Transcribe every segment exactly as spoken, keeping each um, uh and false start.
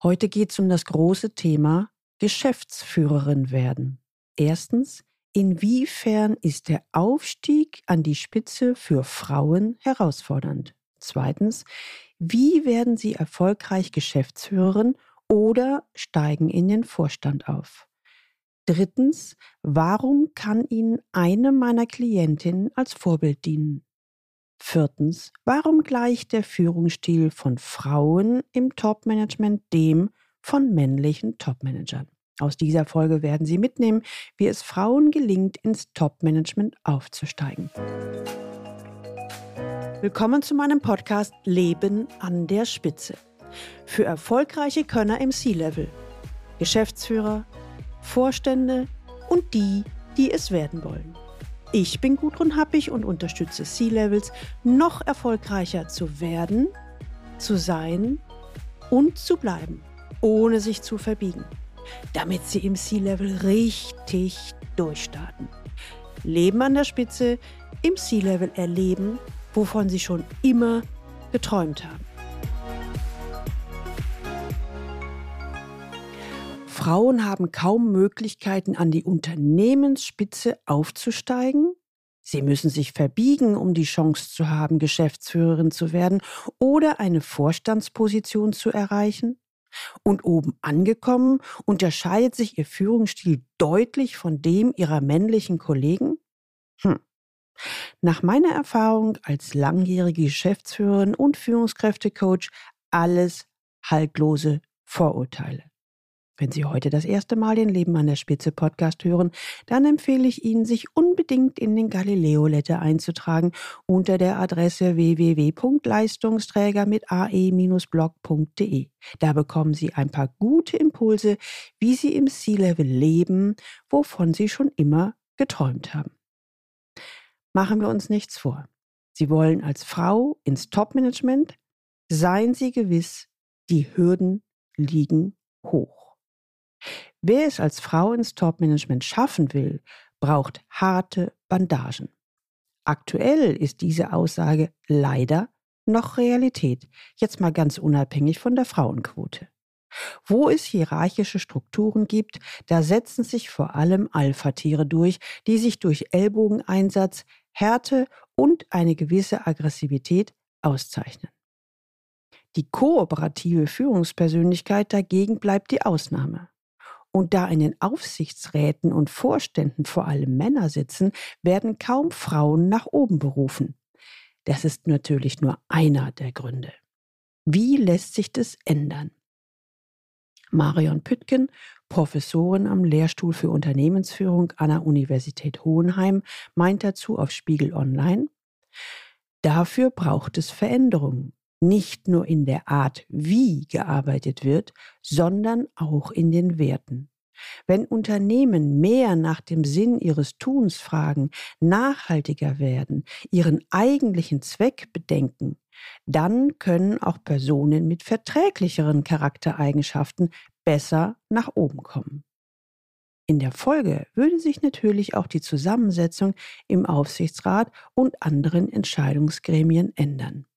Heute geht es um das große Thema Geschäftsführerin werden. Erstens, inwiefern ist der Aufstieg an die Spitze für Frauen herausfordernd? Zweitens, wie werden Sie erfolgreich Geschäftsführerin oder steigen in den Vorstand auf? Drittens, warum kann Ihnen eine meiner Klientinnen als Vorbild dienen? Viertens, warum gleicht der Führungsstil von Frauen im Top-Management dem von männlichen Top-Managern? Aus dieser Folge werden Sie mitnehmen, wie es Frauen gelingt, ins Top-Management aufzusteigen. Willkommen zu meinem Podcast Leben an der Spitze. Für erfolgreiche Könner im C-Level, Geschäftsführer, Vorstände und die, die es werden wollen. Ich bin Gudrun Happig und unterstütze C-Levels, noch erfolgreicher zu werden, zu sein und zu bleiben, ohne sich zu verbiegen, damit sie im C-Level richtig durchstarten. Leben an der Spitze, im C-Level erleben, wovon sie schon immer geträumt haben. Frauen haben kaum Möglichkeiten, an die Unternehmensspitze aufzusteigen. Sie müssen sich verbiegen, um die Chance zu haben, Geschäftsführerin zu werden oder eine Vorstandsposition zu erreichen. Und oben angekommen, unterscheidet sich ihr Führungsstil deutlich von dem ihrer männlichen Kollegen? Hm. Nach meiner Erfahrung als langjährige Geschäftsführerin und Führungskräftecoach alles haltlose Vorurteile. Wenn Sie heute das erste Mal den Leben an der Spitze Podcast hören, dann empfehle ich Ihnen, sich unbedingt in den Galileo Letter einzutragen unter der Adresse w w w punkt leistungsträger mit a e blog punkt d e. Da bekommen Sie ein paar gute Impulse, wie Sie im C-Level leben, wovon Sie schon immer geträumt haben. Machen wir uns nichts vor. Sie wollen als Frau ins Top-Management? Seien Sie gewiss, die Hürden liegen hoch. Wer es als Frau ins Top-Management schaffen will, braucht harte Bandagen. Aktuell ist diese Aussage leider noch Realität, jetzt mal ganz unabhängig von der Frauenquote. Wo es hierarchische Strukturen gibt, da setzen sich vor allem Alpha-Tiere durch, die sich durch Ellbogeneinsatz, Härte und eine gewisse Aggressivität auszeichnen. Die kooperative Führungspersönlichkeit dagegen bleibt die Ausnahme. Und da in den Aufsichtsräten und Vorständen vor allem Männer sitzen, werden kaum Frauen nach oben berufen. Das ist natürlich nur einer der Gründe. Wie lässt sich das ändern? Marion Püttgen, Professorin am Lehrstuhl für Unternehmensführung an der Universität Hohenheim, meint dazu auf Spiegel Online: Dafür braucht es Veränderungen. Nicht nur in der Art, wie gearbeitet wird, sondern auch in den Werten. Wenn Unternehmen mehr nach dem Sinn ihres Tuns fragen, nachhaltiger werden, ihren eigentlichen Zweck bedenken, dann können auch Personen mit verträglicheren Charaktereigenschaften besser nach oben kommen. In der Folge würde sich natürlich auch die Zusammensetzung im Aufsichtsrat und anderen Entscheidungsgremien ändern.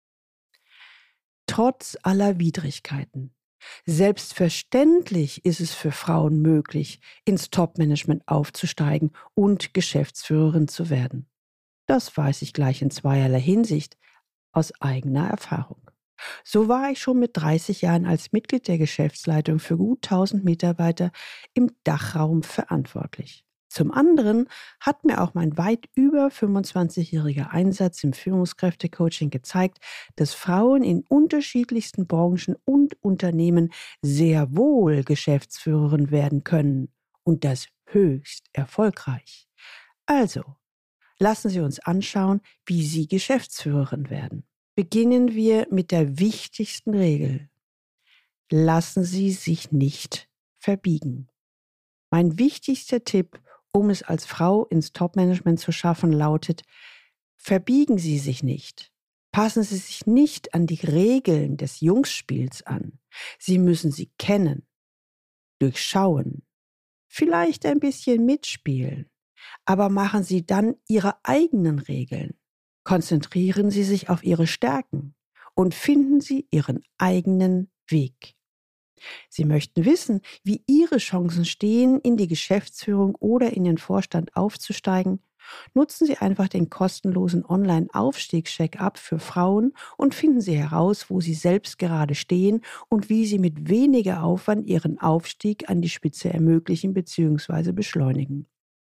Trotz aller Widrigkeiten. Selbstverständlich ist es für Frauen möglich, ins Top-Management aufzusteigen und Geschäftsführerin zu werden. Das weiß ich gleich in zweierlei Hinsicht aus eigener Erfahrung. So war ich schon mit dreißig Jahren als Mitglied der Geschäftsleitung für gut tausend Mitarbeiter im Dachraum verantwortlich. Zum anderen hat mir auch mein weit über fünfundzwanzigjähriger Einsatz im Führungskräftecoaching gezeigt, dass Frauen in unterschiedlichsten Branchen und Unternehmen sehr wohl Geschäftsführerin werden können und das höchst erfolgreich. Also, lassen Sie uns anschauen, wie Sie Geschäftsführerin werden. Beginnen wir mit der wichtigsten Regel. Lassen Sie sich nicht verbiegen. Mein wichtigster Tipp, um es als Frau ins Top-Management zu schaffen, lautet: Verbiegen Sie sich nicht. Passen Sie sich nicht an die Regeln des Jungsspiels an. Sie müssen sie kennen, durchschauen, vielleicht ein bisschen mitspielen, aber machen Sie dann Ihre eigenen Regeln. Konzentrieren Sie sich auf Ihre Stärken und finden Sie Ihren eigenen Weg. Sie möchten wissen, wie Ihre Chancen stehen, in die Geschäftsführung oder in den Vorstand aufzusteigen? Nutzen Sie einfach den kostenlosen Online-Aufstiegscheck-up für Frauen und finden Sie heraus, wo Sie selbst gerade stehen und wie Sie mit weniger Aufwand Ihren Aufstieg an die Spitze ermöglichen bzw. beschleunigen.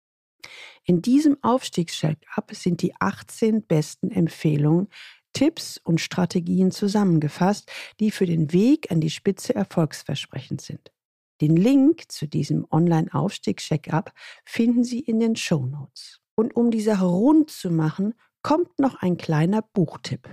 In diesem Aufstiegscheck-up sind die achtzehn besten Empfehlungen, Tipps und Strategien zusammengefasst, die für den Weg an die Spitze erfolgsversprechend sind. Den Link zu diesem Online-Aufstieg-Check-up finden Sie in den Shownotes. Und um die Sache rund zu machen, kommt noch ein kleiner Buchtipp.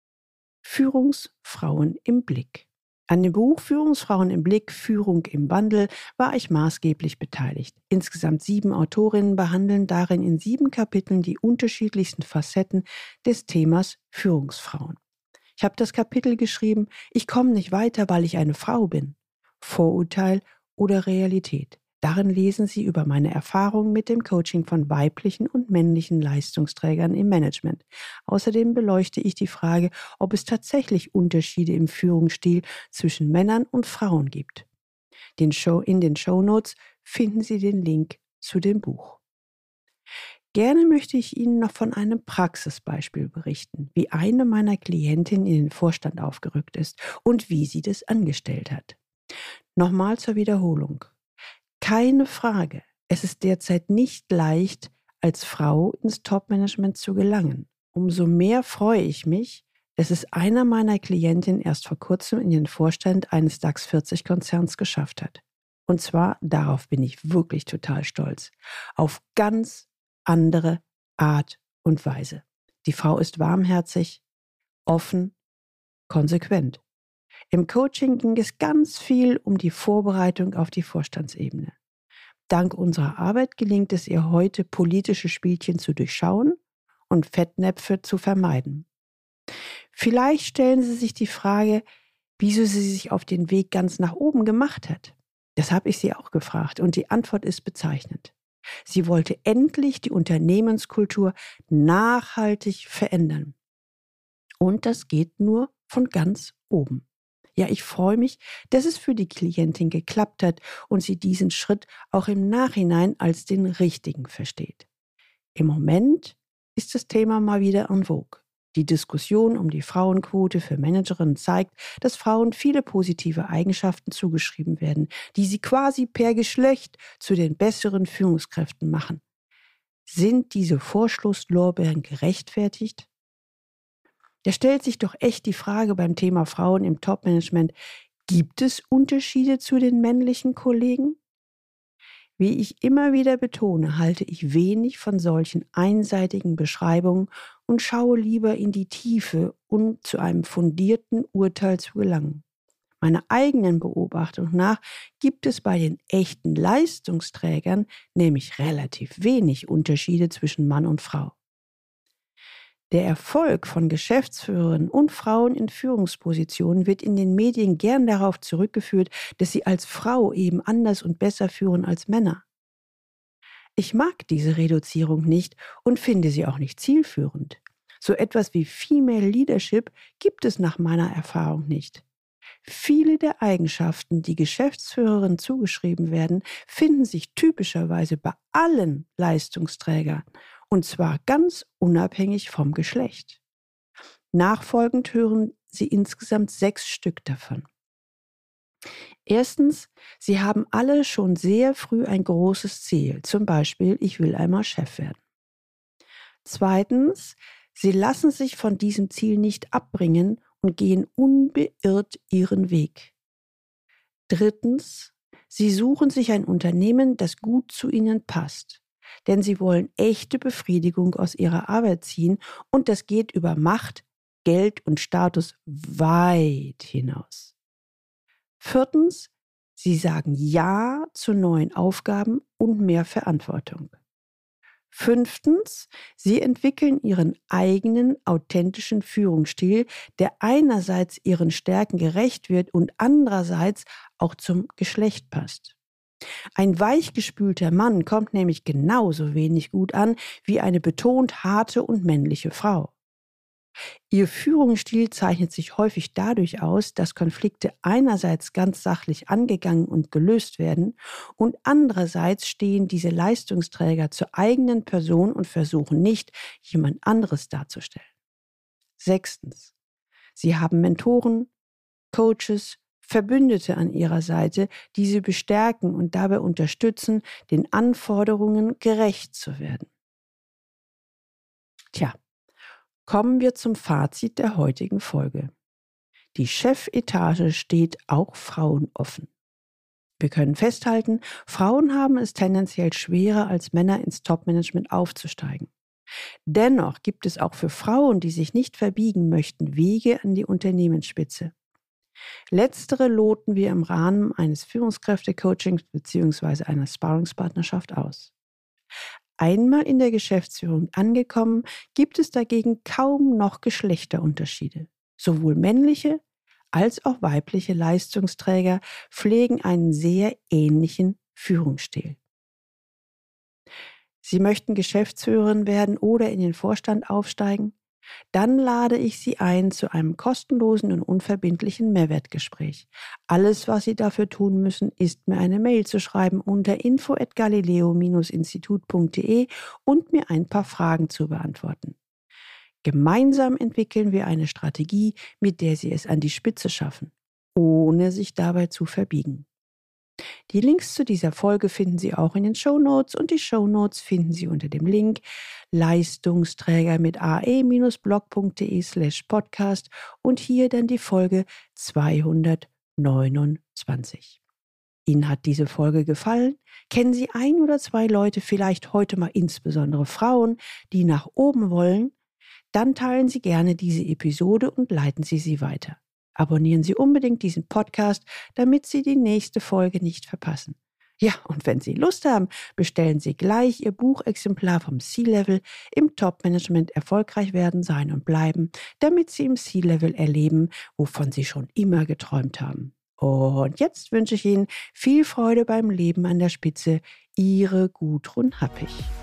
Führungsfrauen im Blick. An dem Buch Führungsfrauen im Blick, Führung im Wandel war ich maßgeblich beteiligt. Insgesamt sieben Autorinnen behandeln darin in sieben Kapiteln die unterschiedlichsten Facetten des Themas Führungsfrauen. Ich habe das Kapitel geschrieben, ich komme nicht weiter, weil ich eine Frau bin. Vorurteil oder Realität. Darin lesen Sie über meine Erfahrungen mit dem Coaching von weiblichen und männlichen Leistungsträgern im Management. Außerdem beleuchte ich die Frage, ob es tatsächlich Unterschiede im Führungsstil zwischen Männern und Frauen gibt. Den Show, in den Shownotes finden Sie den Link zu dem Buch. Gerne möchte ich Ihnen noch von einem Praxisbeispiel berichten, wie eine meiner Klientinnen in den Vorstand aufgerückt ist und wie sie das angestellt hat. Nochmal zur Wiederholung. Keine Frage, es ist derzeit nicht leicht, als Frau ins Top-Management zu gelangen. Umso mehr freue ich mich, dass es einer meiner Klientinnen erst vor kurzem in den Vorstand eines DAX vierzig Konzerns geschafft hat. Und zwar, darauf bin ich wirklich total stolz, auf ganz andere Art und Weise. Die Frau ist warmherzig, offen, konsequent. Im Coaching ging es ganz viel um die Vorbereitung auf die Vorstandsebene. Dank unserer Arbeit gelingt es ihr heute, politische Spielchen zu durchschauen und Fettnäpfe zu vermeiden. Vielleicht stellen Sie sich die Frage, wieso sie sich auf den Weg ganz nach oben gemacht hat. Das habe ich sie auch gefragt und die Antwort ist bezeichnend. Sie wollte endlich die Unternehmenskultur nachhaltig verändern. Und das geht nur von ganz oben. Ja, ich freue mich, dass es für die Klientin geklappt hat und sie diesen Schritt auch im Nachhinein als den richtigen versteht. Im Moment ist das Thema mal wieder en vogue. Die Diskussion um die Frauenquote für Managerinnen zeigt, dass Frauen viele positive Eigenschaften zugeschrieben werden, die sie quasi per Geschlecht zu den besseren Führungskräften machen. Sind diese Vorschusslorbeeren gerechtfertigt? Da stellt sich doch echt die Frage beim Thema Frauen im Top-Management, gibt es Unterschiede zu den männlichen Kollegen? Wie ich immer wieder betone, halte ich wenig von solchen einseitigen Beschreibungen und schaue lieber in die Tiefe, um zu einem fundierten Urteil zu gelangen. Meiner eigenen Beobachtung nach gibt es bei den echten Leistungsträgern nämlich relativ wenig Unterschiede zwischen Mann und Frau. Der Erfolg von Geschäftsführerinnen und Frauen in Führungspositionen wird in den Medien gern darauf zurückgeführt, dass sie als Frau eben anders und besser führen als Männer. Ich mag diese Reduzierung nicht und finde sie auch nicht zielführend. So etwas wie Female Leadership gibt es nach meiner Erfahrung nicht. Viele der Eigenschaften, die Geschäftsführerinnen zugeschrieben werden, finden sich typischerweise bei allen Leistungsträgern. Und zwar ganz unabhängig vom Geschlecht. Nachfolgend hören Sie insgesamt sechs Stück davon. Erstens, Sie haben alle schon sehr früh ein großes Ziel, zum Beispiel, ich will einmal Chef werden. Zweitens, Sie lassen sich von diesem Ziel nicht abbringen und gehen unbeirrt Ihren Weg. Drittens, Sie suchen sich ein Unternehmen, das gut zu Ihnen passt. Denn sie wollen echte Befriedigung aus ihrer Arbeit ziehen und das geht über Macht, Geld und Status weit hinaus. Viertens, sie sagen Ja zu neuen Aufgaben und mehr Verantwortung. Fünftens, sie entwickeln ihren eigenen authentischen Führungsstil, der einerseits ihren Stärken gerecht wird und andererseits auch zum Geschlecht passt. Ein weichgespülter Mann kommt nämlich genauso wenig gut an wie eine betont harte und männliche Frau. Ihr Führungsstil zeichnet sich häufig dadurch aus, dass Konflikte einerseits ganz sachlich angegangen und gelöst werden und andererseits stehen diese Leistungsträger zur eigenen Person und versuchen nicht, jemand anderes darzustellen. Sechstens. Sie haben Mentoren, Coaches, Verbündete an ihrer Seite, die sie bestärken und dabei unterstützen, den Anforderungen gerecht zu werden. Tja, kommen wir zum Fazit der heutigen Folge. Die Chefetage steht auch Frauen offen. Wir können festhalten, Frauen haben es tendenziell schwerer als Männer ins Top-Management aufzusteigen. Dennoch gibt es auch für Frauen, die sich nicht verbiegen möchten, Wege an die Unternehmensspitze. Letztere loten wir im Rahmen eines Führungskräfte-Coachings bzw. einer Sparringspartnerschaft aus. Einmal in der Geschäftsführung angekommen, gibt es dagegen kaum noch Geschlechterunterschiede. Sowohl männliche als auch weibliche Leistungsträger pflegen einen sehr ähnlichen Führungsstil. Sie möchten Geschäftsführerin werden oder in den Vorstand aufsteigen? Dann lade ich Sie ein zu einem kostenlosen und unverbindlichen Mehrwertgespräch. Alles, was Sie dafür tun müssen, ist, mir eine Mail zu schreiben unter info at galileo Bindestrich institut punkt de und mir ein paar Fragen zu beantworten. Gemeinsam entwickeln wir eine Strategie, mit der Sie es an die Spitze schaffen, ohne sich dabei zu verbiegen. Die Links zu dieser Folge finden Sie auch in den Shownotes und die Shownotes finden Sie unter dem Link Leistungsträger mit ae-blog punkt de slash podcast und hier dann die Folge zweihundertneunundzwanzig. Ihnen hat diese Folge gefallen? Kennen Sie ein oder zwei Leute, vielleicht heute mal insbesondere Frauen, die nach oben wollen? Dann teilen Sie gerne diese Episode und leiten Sie sie weiter. Abonnieren Sie unbedingt diesen Podcast, damit Sie die nächste Folge nicht verpassen. Ja, und wenn Sie Lust haben, bestellen Sie gleich Ihr Buchexemplar vom C-Level im Top-Management erfolgreich werden, sein und bleiben, damit Sie im C-Level erleben, wovon Sie schon immer geträumt haben. Und jetzt wünsche ich Ihnen viel Freude beim Leben an der Spitze. Ihre Gudrun Happig.